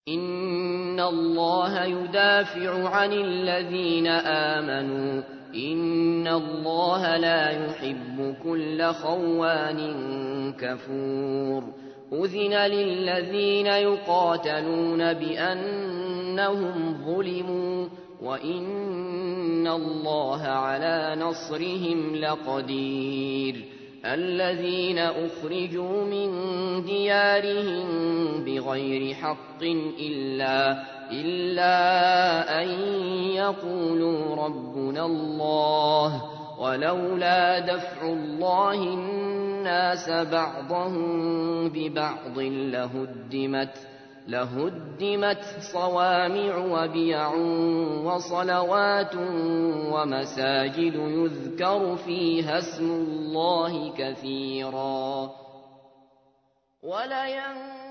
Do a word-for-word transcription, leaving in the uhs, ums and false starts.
إن الله يدافع عن الذين آمنوا إن الله لا يحب كل خوان كفور أذن للذين يقاتلون بأنهم ظلموا وإن الله على نصرهم لقدير الذين أخرجوا من ديارهم بغير حق إلا, إلا أن يقولوا ربنا الله ولولا دفع الله الناس بعضهم ببعض لهدمت لهدمت صوامع وبيع وصلوات ومساجد يذكر فيها اسم الله كثيرا ولين